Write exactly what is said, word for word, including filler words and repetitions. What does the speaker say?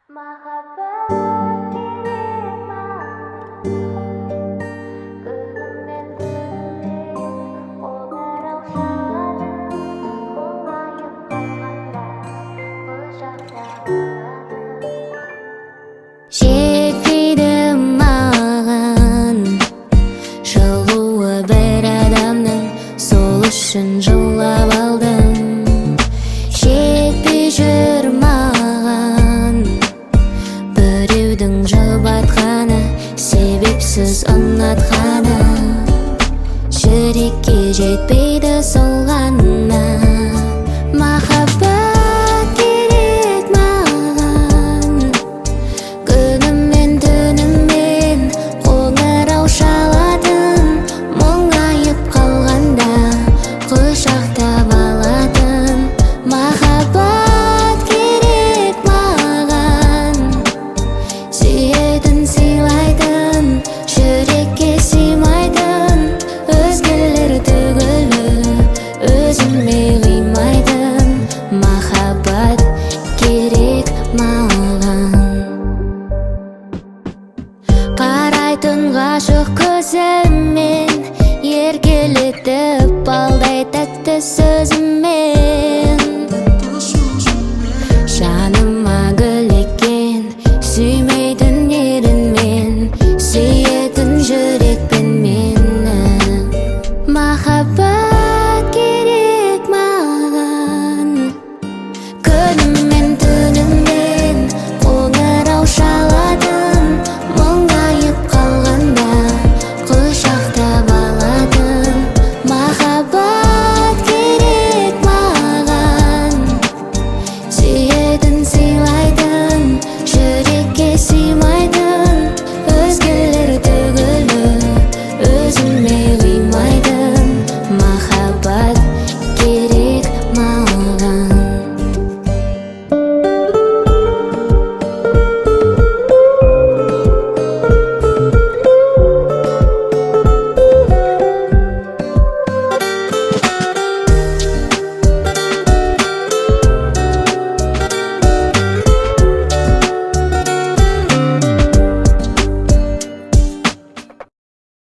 Махаббат керек маған, күнім мен түнім қоңырау шалады, мұңайып қалғанда құшақталады. Жетпейді маған жылуы бір адамның, сол үшін жылап алдым. Жетпей жүр маған біреудің жұбатқаны, себепсіз ұнатқаны, жүрекке жетпейді сол ғана. Махаббат керек маған, күнім мен түніммен қоңырау шалатын, мұңайып қалғанда құшақтап алатын. Махаббат керек маған, сүйетін сыйлайтын, жүрекке сыймайтын, өзгелер түгілі өзіме қимайтын. Махаббат керек маған.